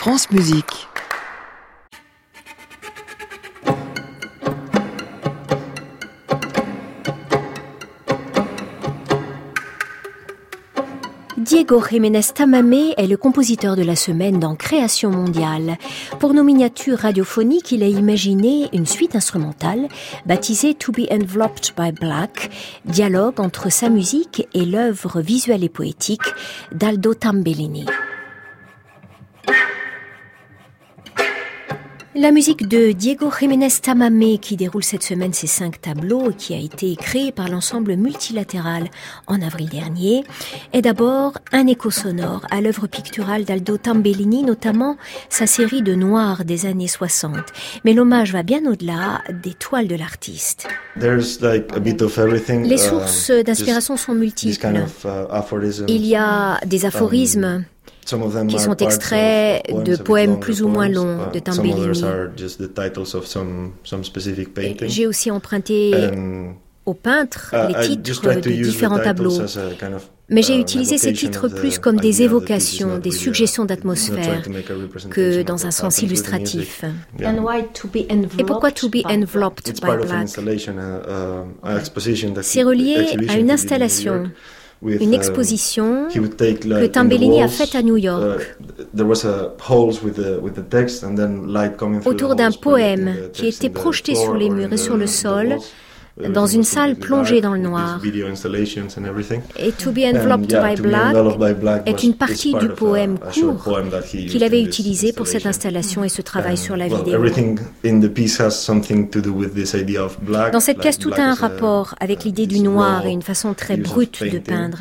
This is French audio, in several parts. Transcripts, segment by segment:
France Musique. Diego Jiménez Tamamé est le compositeur de la semaine dans Création mondiale. Pour nos miniatures radiophoniques, il a imaginé une suite instrumentale baptisée To Be Enveloped by Black, dialogue entre sa musique et l'œuvre visuelle et poétique d'Aldo Tambellini. La musique de Diego Jiménez Tamamé, qui déroule cette semaine ses 5 tableaux et qui a été créée par l'ensemble multilatéral en avril dernier, est d'abord un écho sonore à l'œuvre picturale d'Aldo Tambellini, notamment sa série de noirs des années 60. Mais l'hommage va bien au-delà des toiles de l'artiste. Les sources d'inspiration sont multiples. Il y a des aphorismes qui sont extraits de poèmes plus ou moins longs de Tambellini. J'ai aussi emprunté aux peintres les titres de différents tableaux. Mais j'ai utilisé ces titres plus comme des évocations, des suggestions d'atmosphère que dans un sens illustratif. Et pourquoi To Be Enveloped by Black? C'est relié à une installation, une exposition que Tambellini a faite à New York autour d'un poème qui était projeté sur les murs et sur le sol dans une salle plongée dans le noir. Et To Be Enveloped by Black est une partie du poème court qu'il avait utilisé pour cette installation et ce travail sur la vidéo. Dans cette pièce, tout a un rapport avec l'idée du noir et une façon très brute de peindre.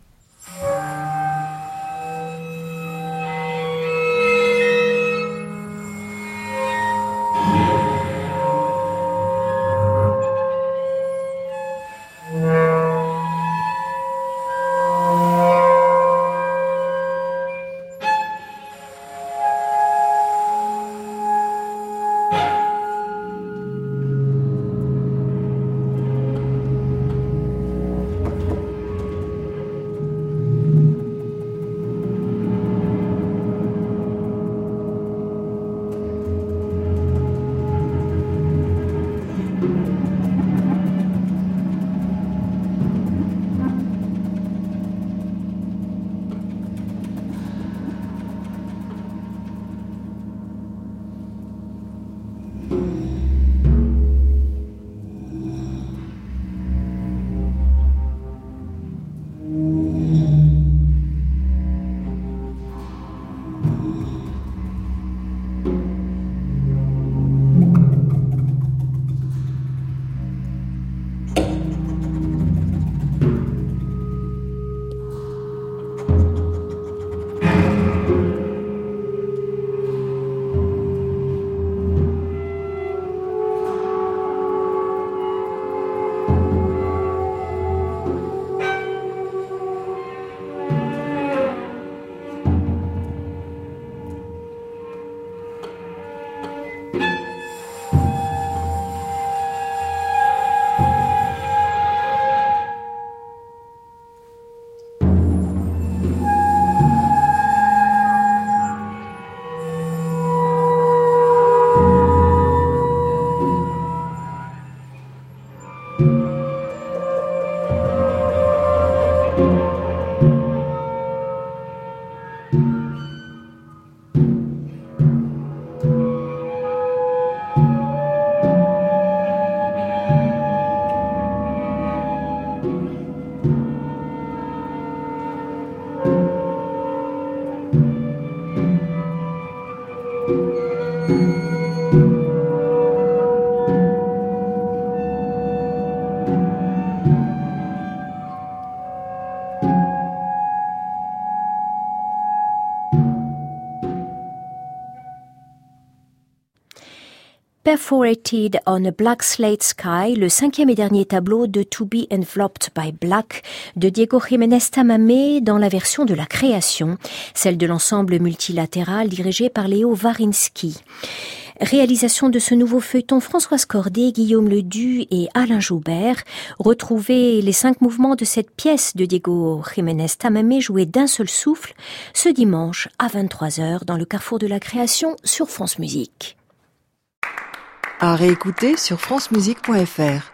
Perforated on a Black Slate Sky, le 5e et dernier tableau de To Be Enveloped by Black de Diego Jiménez Tamamé dans la version de la création, celle de l'ensemble multilatéral dirigé par Léo Varinsky. Réalisation de ce nouveau feuilleton Françoise Cordet, Guillaume Ledu et Alain Joubert. Retrouvez les 5 mouvements de cette pièce de Diego Jiménez Tamamé jouée d'un seul souffle ce dimanche à 23h dans le Carrefour de la Création sur France Musique. À réécouter sur francemusique.fr.